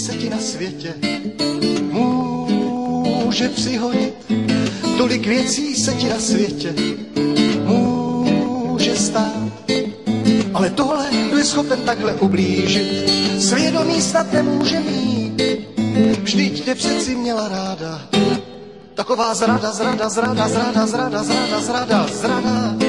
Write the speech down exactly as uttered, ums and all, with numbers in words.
se ti na světě může přihodit, tolik věcí se ti na světě může stát. Ale tohle, kdo je schopen takhle ublížit, svědomí snad nemůže mít. Vždyť tě přeci měla ráda, taková zrada, zrada, zrada, zrada, zrada, zrada, zrada, zrada.